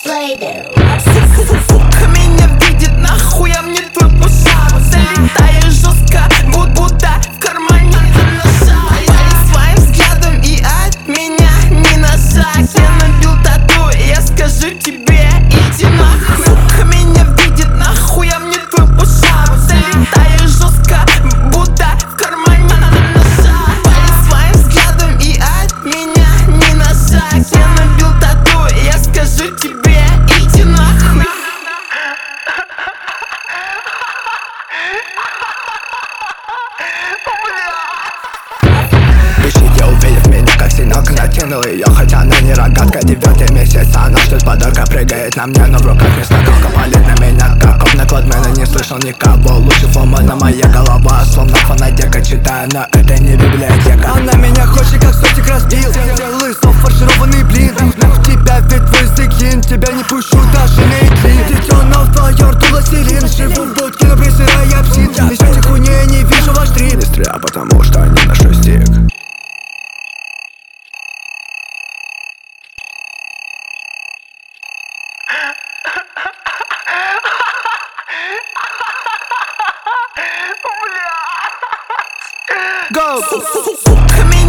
Сука меня видит, нахуй, а мне твой пушап. Залетаешь жестко, будто в кармане ножа. Парень своим взглядом и от меня ни на шаг. Я набил тату, и я скажу тебе, иди нахуй. Сука меня видит, нахуй, а мне твой пушап. Залетаешь жестко, будто в кармане ножа. Парень своим взглядом и от меня ни на шаг. Я набил тату, и я скажу тебе, иди нахуй. Ищите, увидев меня, как синок, натянул ее, хотя она не рогатка. 9 месяц, она ждет подарка, прыгает на мне, но в руках не скакалка. Палит на меня, как опна кладмена, не слышал никого. Лучше сломана моя голова, словно фонотека. Читаю, но это не библиотека. Она меня хочет, как сотик разбил. Лысов фаршированный блин. В тебя ведь твой язык, тебя не пущу даже на иглин. Детёнов твоё рту властелин. Живу в будке, но присырая псин. Несёте хуйню, я не вижу ваш дрим. Не стреляй, потому что не ношу стик. Сука меня